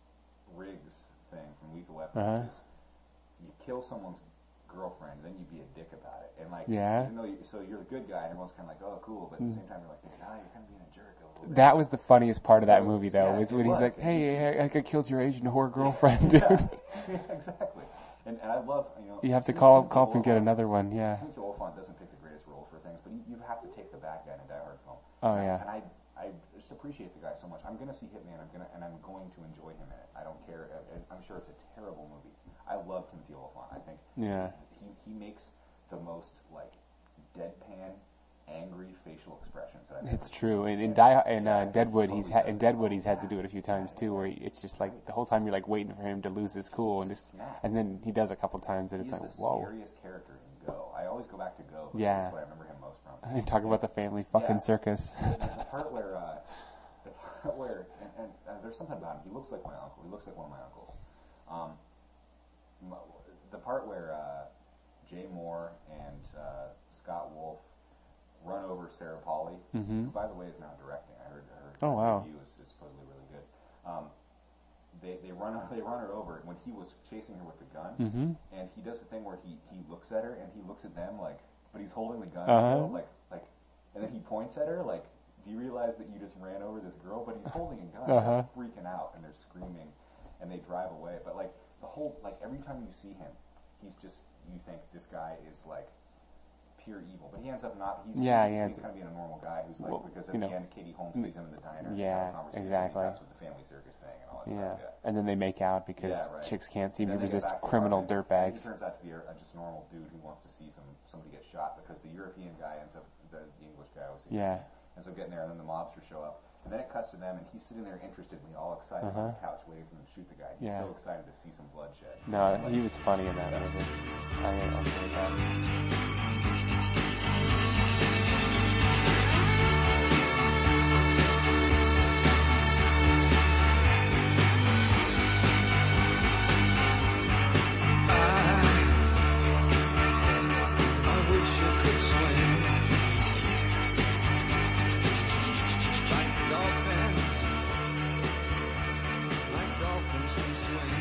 Riggs thing from Lethal Weapon, Uh-huh. which is you kill someone's girlfriend, then you be a dick about it, and like, Yeah. even though you, so you're the good guy, and everyone's kind of like, oh, cool, but at the same time, you're like, nah, you're kind of being a jerk a little bit. That was the funniest part of that So, movie, though, yeah, was it when he's was. like, "Hey, I, I killed your Asian whore girlfriend, dude. Yeah, yeah, exactly. And, and I love, you know, You have to Timothy call call up and get Olyphant- another one." Yeah. Timothy Olyphant doesn't pick the greatest roles for things, but you, you have to take the bad guy in a Die Hard film. Oh, and, yeah. And I, I just appreciate the guy so much. I'm gonna see Hitman. I'm gonna, and I'm going to enjoy him in it. I don't care. I, I'm sure it's a terrible movie. I love Timothy Olyphant. I think Yeah. he he makes the most like deadpan, angry facial expressions that I've It's ever true. seen. In in, And- Di- in yeah, uh, he Deadwood, he's ha- totally in does it. Deadwood he's had to do it a few times too, where he, it's just like the whole time you're like waiting for him to lose his cool, and just Snap. and then he does a couple times, and He's it's like, the whoa. scariest character in Go. I always go back to Go. Because Yeah. That's what I remember him most from. And talk about the family fucking Yeah. circus. the part where, uh, the part where, and, and uh, there's something about him. He looks like my uncle. He looks like one of my uncles. Um, m- the part where uh, Jay Moore and uh, Scott Wolf run over Sarah Pauli, Mhm. who, by the way, is now directing. I heard her Oh, wow. review is, is supposedly really good. Um, they they run they run her over when he was chasing her with the gun, Mm-hmm. and he does the thing where he, he looks at her and he looks at them like, but he's holding the gun Uh-huh. still, like like, and then he points at her like, do you realize that you just ran over this girl? But he's holding a gun, Uh-huh. they're freaking out and they're screaming, and they drive away. But like the whole like every time you see him, he's just you think this guy is like pure evil, but he ends up not. He's Yeah, he's, he he's ends- kind of being a normal guy who's like well, because at you the know, end Katie Holmes sees him in the diner. and they yeah, have a conversation, exactly. That's with the family circus thing and all that Yeah. stuff. Yeah. And then they make out because Yeah, right. chicks can't seem And to then they get resist back to criminal London, and dirtbags. He turns out to be a, a just normal dude who wants to see some somebody get shot because the European guy ends up the, the English guy was the Yeah. ends up getting there, and then the mobsters show up, and then it cuts to them, and he's sitting there interestedly, all excited Uh-huh. on the couch, waiting for them to shoot the guy. He's Yeah. so excited to see some bloodshed. No, he was funny in that movie. I enjoyed that. I wish I could swim like dolphins, like dolphins can swim.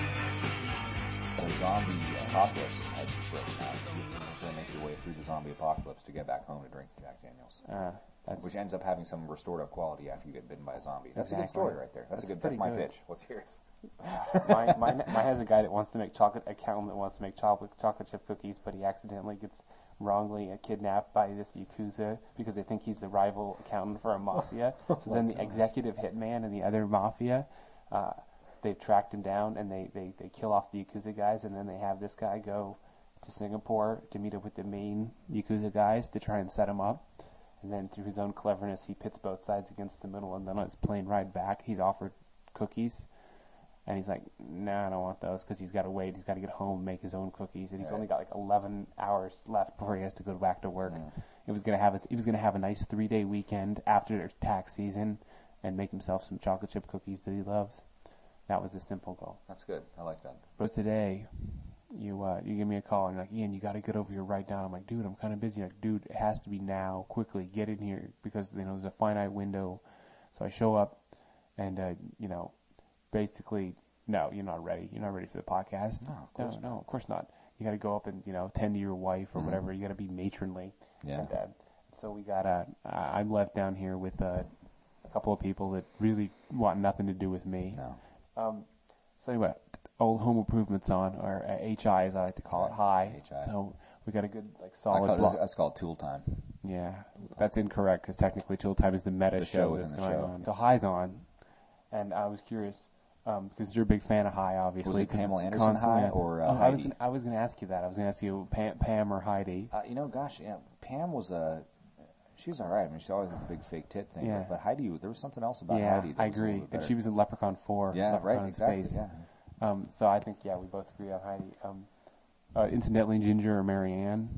The zombie apocalypse had broken out. You have to make your way through the zombie apocalypse to get back home to drink the Jack Daniels, Uh, that's which ends up having some restorative quality after you get bitten by a zombie. That's a good Exactly. story right there. That's, That's a good. That's pretty my good. pitch. What's yours? mine, mine, mine has a guy that wants to make chocolate, a accountant that wants to make chocolate chocolate chip cookies, but he accidentally gets wrongly uh, kidnapped by this yakuza because they think he's the rival accountant for a mafia. So then the executive hitman and the other mafia, uh, they've tracked him down and they, they, they kill off the yakuza guys, and then they have this guy go to Singapore to meet up with the main yakuza guys to try and set him up. And then through his own cleverness, he pits both sides against the middle, and then on his plane ride back, he's offered cookies. And he's like, nah, I don't want those, because he's got to wait. He's got to get home and make his own cookies. And he's Right. only got like eleven hours left before he has to go back to work. Mm. He was gonna have a, he was gonna have a nice three day weekend after their tax season, and make himself some chocolate chip cookies that he loves. That was the simple goal. That's good. I like that. But today, you uh, you give me a call and you're like, Ian, you got to get over here right now. I'm like, dude, I'm kind of busy. You're like, dude, it has to be now, quickly, get in here because you know there's a finite window. So I show up, and uh, you know, basically, no, you're not ready. You're not ready for the podcast. No, of course no, no, of course not. You got to go up and you know tend to your wife or whatever. You got to be matronly. Yeah. And, uh, so we got uh, I- I'm left down here with uh, a couple of people that really want nothing to do with me. No. Um, so anyway, old home improvements on, or uh, H I as I like to call it, high. H I. So we got a good like I solid call it, block. that's called tool time. Yeah, that's incorrect because technically Tool Time is the meta The show show that's within the going show. on. So High's on, and I was curious um, because you're a big fan of High, obviously. Was it 'cause Pamela it's Anderson constantly High on. or, uh, Oh, I was Heidi? gonna, I was going to ask you that. I was going to ask you Pam, Pam or Heidi. Uh, you know, gosh, yeah, Pam was a. She's all right. I mean, she always had the big fake tit thing. Yeah. But, but Heidi, there was something else about yeah, Heidi. That I was a little agree. bit And better. she was in Leprechaun four. Yeah, Leprechaun right, in exactly. Space. Yeah. Um, so I think yeah, we both agree on Heidi. Um, uh, incidentally, Ginger or Marianne?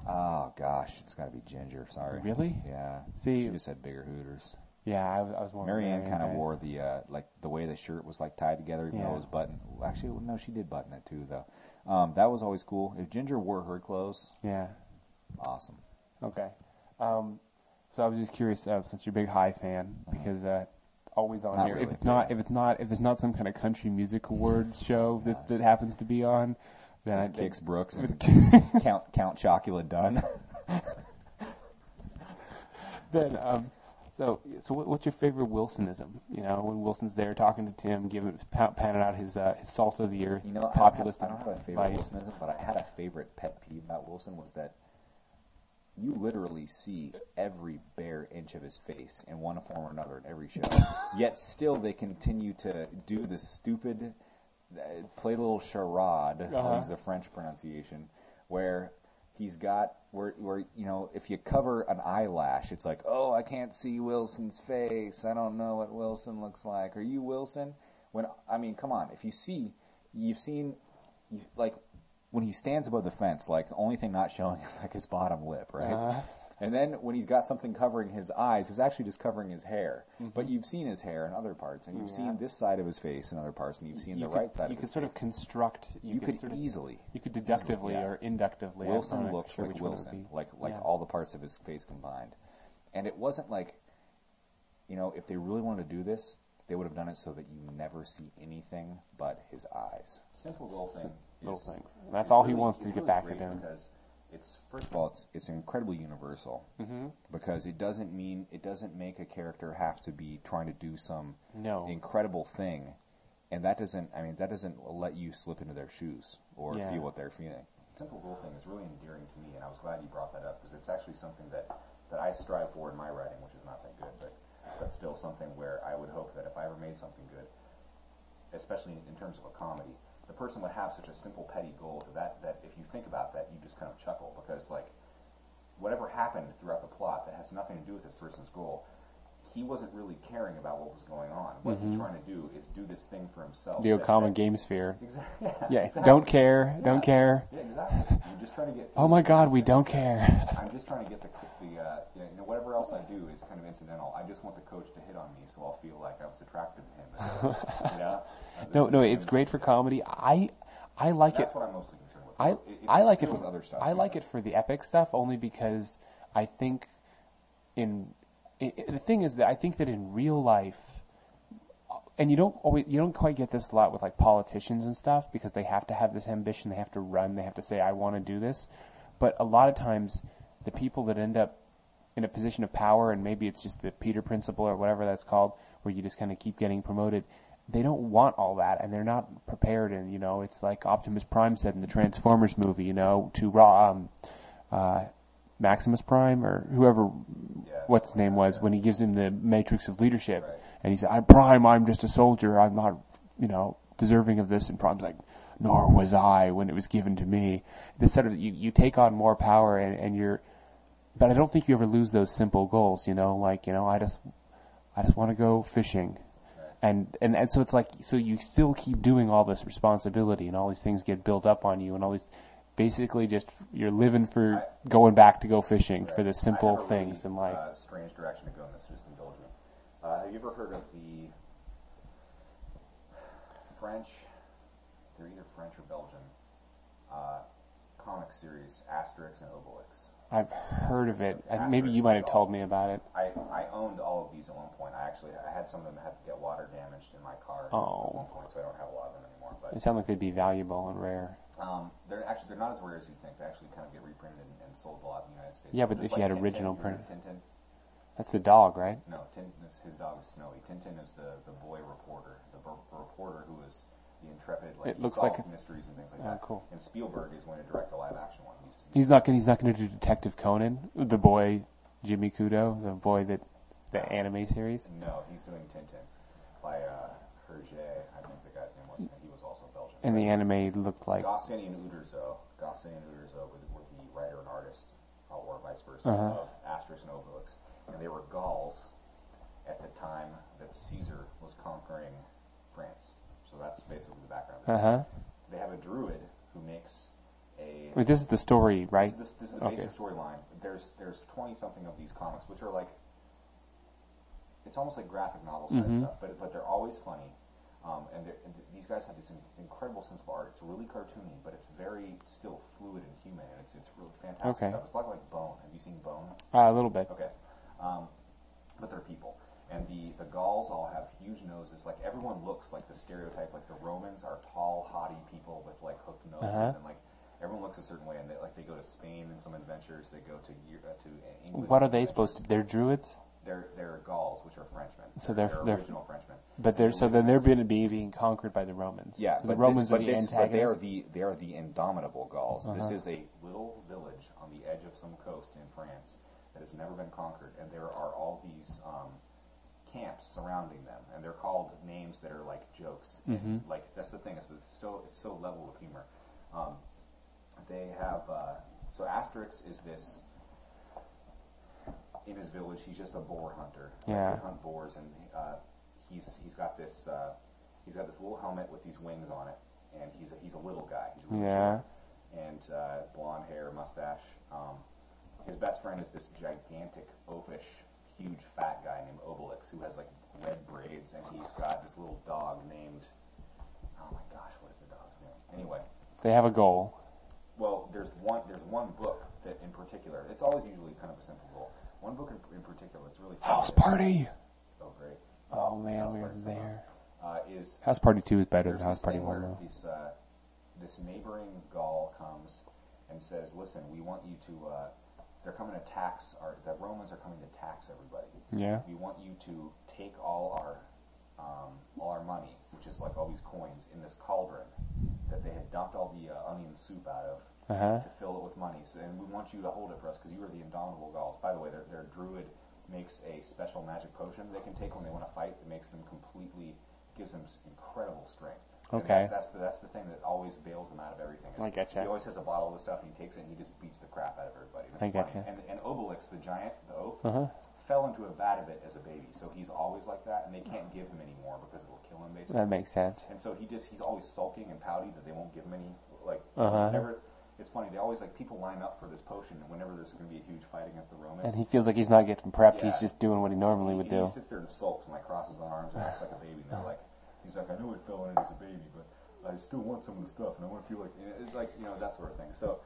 Oh gosh, it's got to be Ginger. Sorry. Really? Yeah. See- she just had bigger hooters. Yeah, I was, I was more. of a Marianne kind of guy. wore the uh, like the way the shirt was like tied together, even though Yeah. it was buttoned. Actually, no, she did button it too, though. Um, that was always cool. If Ginger wore her clothes, Yeah. awesome. Okay. Um, so I was just curious, uh, since you're a big High fan, because uh, always on Not here. If really, it's not, yeah. if it's not, if there's not some kind of country music awards show that that happens to be on, then I think Kix Brooks and Count Count Chocula Dunn. then um, so so what, what's your favorite Wilsonism? You know, when Wilson's there talking to Tim, giving pa- panning out his uh, his salt of the earth, You know, I don't, have, populist I don't have a favorite advice. Wilsonism, but I had a favorite pet peeve about Wilson was that you literally see every bare inch of his face in one form or another in every show. Yet still they continue to do the stupid, uh, play a little charade, Uh-huh. I'll use the French pronunciation, where he's got, where, where, you know, if you cover an eyelash, it's like, oh, I can't see Wilson's face. I don't know what Wilson looks like. Are you Wilson? When, I mean, come on. If you see, you've seen, you, like, when he stands above the fence, like, the only thing not showing is, like, his bottom lip, right? Uh-huh. And then when he's got something covering his eyes, it's actually just covering his hair. Mm-hmm. But you've seen his hair in other parts, and you've Yeah. seen this side of his face in other parts, and you've seen You the could- right side You of could his sort face. of construct. You, You could sort of, easily. You could deductively yeah. or inductively. I'm Wilson not looks sure like which one it would Wilson, be. like like Yeah. all the parts of his face combined. And it wasn't like, you know, if they really wanted to do this, they would have done it so that you never see anything but his eyes. Simple little thing. little is- things. And that's is all he really- wants to it's get really back great at him. Because it's first of all, it's it's incredibly universal Mm-hmm. because it doesn't mean it doesn't make a character have to be trying to do some No. incredible thing, and that doesn't. I mean, that doesn't let you slip into their shoes or Yeah. feel what they're feeling. Simple little thing is really endearing to me, and I was glad you brought that up because it's actually something that, that I strive for in my writing, which is not that good, but but still something where I would hope that if I ever made something good, especially in terms of a comedy, the person would have such a simple, petty goal that, that if you think about that, you just kind of chuckle because, like, whatever happened throughout the plot that has nothing to do with this person's goal, he wasn't really caring about what was going on. What he's trying to do is do this thing for himself. The that- Okama that- Game Sphere. Exactly. Yeah, Yeah, exactly. don't care, don't Yeah. care. Yeah, exactly. You're just trying to get. Oh my God, we thing. don't care. I'm just trying to get the the uh, you know whatever else I do is kind of incidental. I just want the coach to hit on me, so I'll feel like I was attracted to him. And, you know? And No, then- no, it's great for comedy. I, I like it. That's what I'm mostly concerned with. I, It- it's I like it. good with For, other stuff. I too, like but- it for the epic stuff only because I think in i i- the thing is that I think that in real life, and you don't always you don't quite get this a lot with like politicians and stuff because they have to have this ambition, they have to run, they have to say I want to do this, but a lot of times the people that end up in a position of power, and maybe it's just the Peter Principle or whatever that's called, where you just kind of keep getting promoted. They don't want all that, and they're not prepared. And you know, it's like Optimus Prime said in the Transformers movie. You know, to Raw, um, uh, Maximus Prime or whoever, Yeah. what's his name was, when he gives him the Matrix of Leadership, Right. and he said, "I'm Prime. I'm just a soldier. I'm not, you know, deserving of this." And Prime's like, "Nor was I when it was given to me." This sort of you, you take on more power, and, and you're, but I don't think you ever lose those simple goals. You know, like you know, I just, I just want to go fishing. And, and and so it's like, so you still keep doing all this responsibility and all these things get built up on you and all these, basically just, you're living for I- going back to go fishing for the I simple have a things really, in life. Uh, strange direction to go in this, just indulge me. Uh, have you ever heard of the French, they're either French or Belgian, uh, comic series Asterix and Obelix? I've heard of it. I, Asterix maybe you might have is told all- me about it. I, I owned all of these at one point. I actually I had some of them that had to get water damaged in my car Oh. at one point, so I don't have a lot of them anymore. But They sound like they'd be valuable and rare. um, they're actually they're not as rare as you think. They actually kind of get reprinted and, and sold a lot in the United States. Yeah, but Just if you like had Tintin, original you heard print- of Tintin. That's the dog, right? No, Tintin is, his dog is Snowy. Tintin is the, the boy reporter, the b- reporter who is the intrepid, like It he looks solves like it's- mysteries and things like Oh, that. cool. And Spielberg is going to direct a live action one. He's, He's not gonna. He's not gonna do Detective Conan, the boy Jimmy Kudo, the boy that the anime series. no, he's doing Tintin by uh, Hergé, I think the guy's name was, and he was also Belgian. And the anime looked like Goscinny and Uderzo, Goscinny and Uderzo were, were the writer and artist, uh, or vice versa, Uh-huh. of Asterix and Obelix, and they were Gauls at the time that Caesar was conquering France. So that's basically the background. uh huh. They have a druid who makes a. Wait, this is the story, right? This, is- this is the Okay. basic storyline. There's there's twenty something of these comics, which are like. It's almost like graphic novel size Mhm. stuff, but but they're always funny. Um, and, they're- and th- these guys have this in- incredible sense of art. It's really cartoony, but it's very still fluid and human, and it's it's really fantastic Okay. stuff. It's a lot like Bone. Have you seen Bone? Uh, a little bit. Okay. Um, but they're people. And the, the Gauls all have huge noses. Like, everyone looks like the stereotype. Like, the Romans are tall, haughty people with, like, hooked noses. Uh-huh. And, like, everyone looks a certain way. And, they, like, they go to Spain in some adventures. They go to uh, to England. What are they supposed to? They're Druids. They're they're Gauls, which are Frenchmen. So they're they're, they're original Frenchmen. But they're so then they're being being conquered by the Romans. Yeah, so but the Romans this, are but the this, but they are antagonists. the they are the indomitable Gauls. Uh-huh. This is a little village on the edge of some coast in France that has never been conquered, and there are all these um, camps surrounding them, and they're called names that are like jokes. Mhm. And, like, that's the thing, is that it's so it's so level with humor. Um, they have uh, so Asterix is this. In his village, he's just a boar hunter. Yeah. They hunt boars, and uh, he's he's got this uh, he's got this little helmet with these wings on it, and he's a, he's a little guy. He's really Yeah. short, and uh, blonde hair, mustache. Um, his best friend is this gigantic, oafish, huge, fat guy named Obelix, who has like red braids, and he's got this little dog named. Oh my gosh, what is the dog's name? Anyway. They have a goal. Well, there's one there's one book that in particular. It's always usually kind of a simple goal. One book in, in particular, it's really House fascinating. Party. Oh, great. Oh man, House we were Party's there. Uh, is House Party Two is better there's than House this Party thing One where though. This, uh, this neighboring Gaul comes and says, "Listen, we want you to. Uh, they're coming to tax our. The Romans are coming to tax everybody. Yeah. We want you to take all our, um, all our money, which is like all these coins, in this cauldron that they had dumped all the uh, onion soup out of." Uh huh. To fill it with money, so, and we want you to hold it for us because you are the indomitable Gauls. By the way, their, their druid makes a special magic potion they can take when they want to fight. It makes them completely, gives them incredible strength. And Okay. That's, that's the that's the thing that always bails them out of everything. is I getcha. He always has a bottle of the stuff, and he takes it, and he just beats the crap out of everybody. I It's getcha. funny. And and Obelix, the giant, the oaf, Uh huh. fell into a vat of it as a baby, so he's always like that, and they can't give him any more because it'll kill him basically. That makes sense. And so he just he's always sulking and pouty that they won't give him any, like, Uh-huh. whenever. It's funny, they always, like, people line up for this potion, and whenever there's going to be a huge fight against the Romans. And he feels like he's not getting prepped. He's Yeah. just doing what he normally he, would he do. sits there and sulks and, like, crosses his arms and acts like a baby. And they're like, he's like, I know it fell in as a baby, but I still want some of the stuff, and I want to feel like, it's like, you know, that sort of thing. So,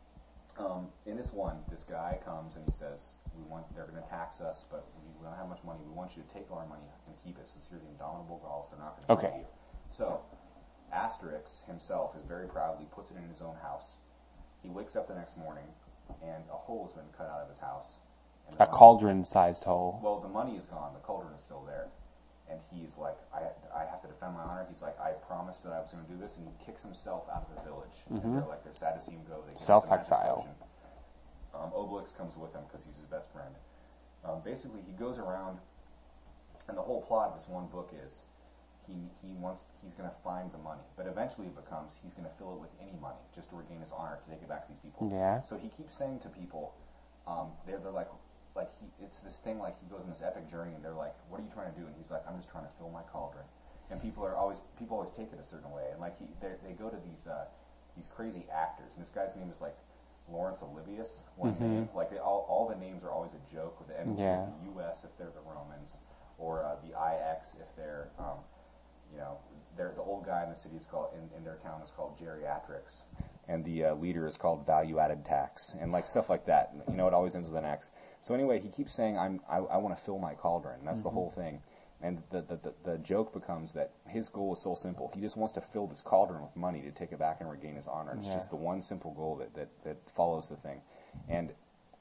um, in this one, this guy comes and he says, we want, they're going to tax us, but we don't have much money. We want you to take all our money and keep it, since you're the indomitable Gauls. They're not going to Okay. give you. So, Asterix himself is very proudly puts it in his own house. He wakes up the next morning, and a hole has been cut out of his house. And the A money- cauldron-sized hole. Well, the money is gone. The cauldron is still there. And he's like, I, I have to defend my honor. He's like, I promised that I was going to do this. And he kicks himself out of the village. Mhm. And they're like, they're sad to see him go. They give him Self-exile. the magic potion. Um, Obelix comes with him because he's his best friend. Um, basically, he goes around, and the whole plot of this one book is he he wants he's going to find the money, but eventually it becomes he's going to fill it with any money just to regain his honor to take it back to these people. Yeah. So he keeps saying to people, um, they're they're like like he it's this thing like he goes on this epic journey, and they're like, what are you trying to do? And he's like, I'm just trying to fill my cauldron. And people are always people always take it a certain way, and like he they they go to these uh, these crazy actors, and this guy's name is like Laurence Olivius, one Mhm. name. Like they all all the names are always a joke with the N Yeah. the U S if they're the Romans, or uh, the I X if they're um, you know, they're, the old guy in the city is called in, in their town is called geriatrics, and the uh, leader is called value-added tax, and like stuff like that. You know, it always ends with an X. So anyway, he keeps saying, "I'm I, I want to fill my cauldron." And that's Mm-hmm. the whole thing. And the, the the the joke becomes that his goal is so simple. He just wants to fill this cauldron with money to take it back and regain his honor. It's Yeah. just the one simple goal that, that, that follows the thing. And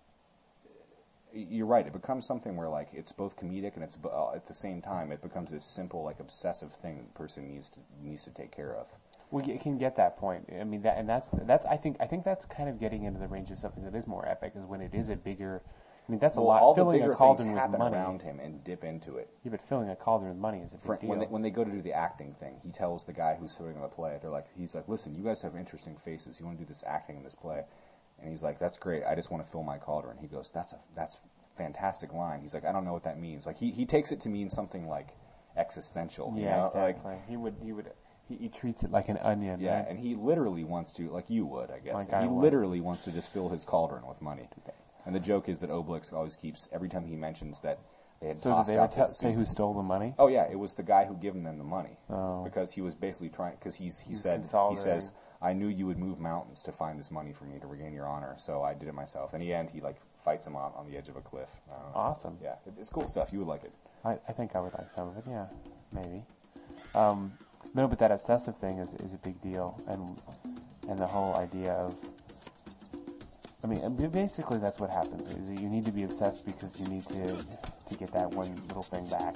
you're right. It becomes something where like it's both comedic and it's uh, at the same time it becomes this simple like obsessive thing that the person needs to needs to take care of. We get- can get that point. I mean, that and that's that's. I think I think that's kind of getting into the range of something that is more epic. Is when it is a bigger. I mean, that's Well, a lot. all the Filling bigger a things cauldron with happen money. around him and dip into it. Yeah, but filling a cauldron with money is a big For, deal. when they, when they go to do the acting thing, he tells the guy who's putting on the play, they're like, he's like, listen, you guys have interesting faces. You want to do this acting in this play? And he's like, that's great. I just want to fill my cauldron. He goes, that's a that's fantastic line. He's like, I don't know what that means. Like he, he takes it to mean something like existential. you yeah, know? exactly. Like, he would he would he, he treats it like an onion. yeah, right? and he literally wants to, like you would, I guess. Like I he would. literally wants to just fill his cauldron with money. And the joke is that Obelix always keeps, every time he mentions that they had So did tossed they ever out tell, his say soup- who stole the money? Oh yeah, it was the guy who given them the money. Oh. Because he was basically trying. Because he's he He's said he consolidating. says, I knew you would move mountains to find this money for me to regain your honor, so I did it myself. In the end, he like fights him on on the edge of a cliff. I don't know. Awesome. Yeah, it, it's cool stuff. You would like it. I, I think I would like some of it. Yeah, maybe. Um, no, but that obsessive thing is is a big deal, and and the whole idea of. I mean, basically that's what happens. Is that you need to be obsessed because you need to to get that one little thing back.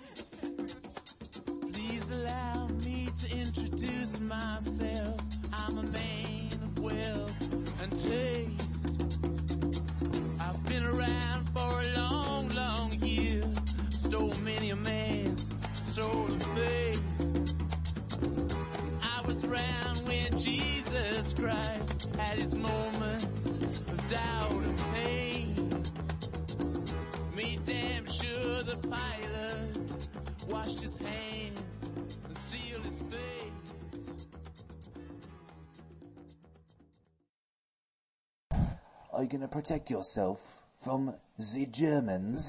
Please allow me to introduce myself. I'm a man of wealth and taste. I've been around for a long, long year. Stole many a man's soul of faith. I was around when Jesus Christ had his moment of doubt and pain. Made damn sure the pilot washed his hands and sealed his face. Are you gonna protect yourself from the Germans?